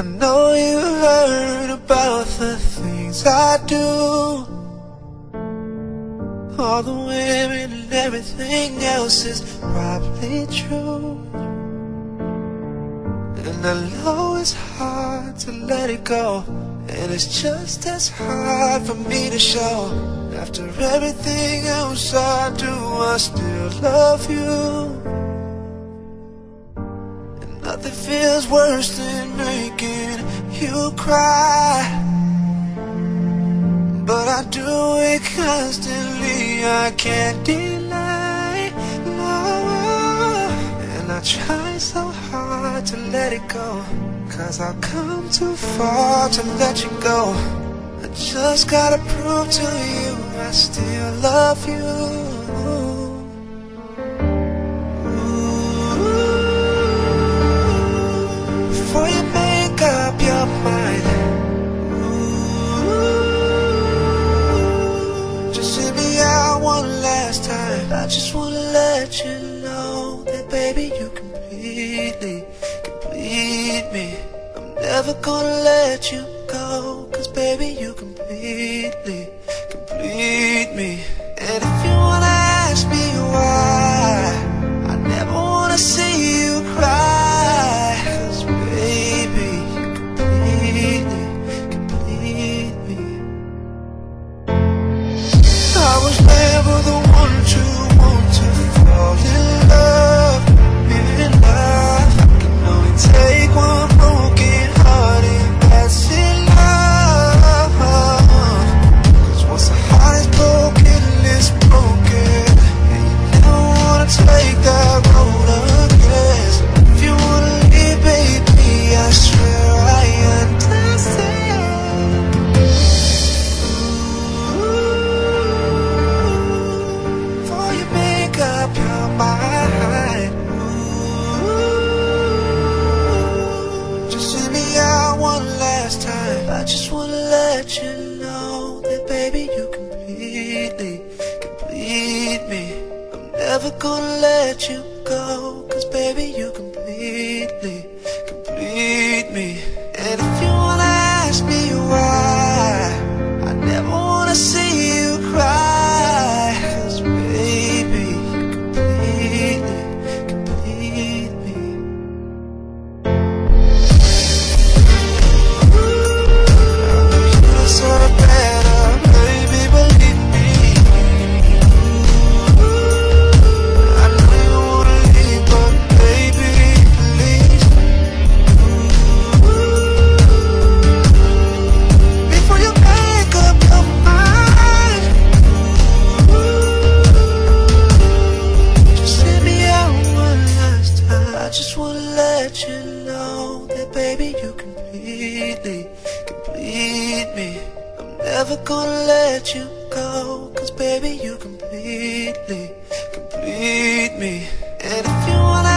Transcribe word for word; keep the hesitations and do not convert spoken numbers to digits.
I know you heard about the things I do, all the women and everything else is probably true. And I know it's hard to let it go, and it's just as hard for me to show. After everything else I do, I still love you. And nothing feels worse than making you cry, but I do it constantly, I can't deny, no. And I try so hard to let it go, 'cause I've come too far to let you go. I just gotta prove to you I still love you. Before you make up your mind, just hear me out one last time. I just wanna let you know that baby you completely, complete me. I'm never gonna let you go, 'cause baby you completely, complete me. And if you wanna ask me why, I never wanna see you cry, 'cause baby you completely, complete me. I was never the one to want to fall in love, in love. I can only take one broken heart and that's in love. 'Cause once the heart is broken, it's broken, and you never wanna take that road again. So if you wanna leave, baby, I swear I understand. Before you make up your mind, just hear me out one last time. I just wanna let you know that baby you completely, complete me. I'm never gonna let you go, 'cause baby you completely, complete me. And if you wanna ask me why, I never wanna see you cry, 'cause baby you completely, complete me. You deserve better, baby, believe me. I know you wanna leave, but baby, please. Before you make up your mind, just hear me out one last time. I just wanna let you know that baby you completely, complete me. I'm never gonna let you go, 'cause baby you completely, complete me. And if you wanna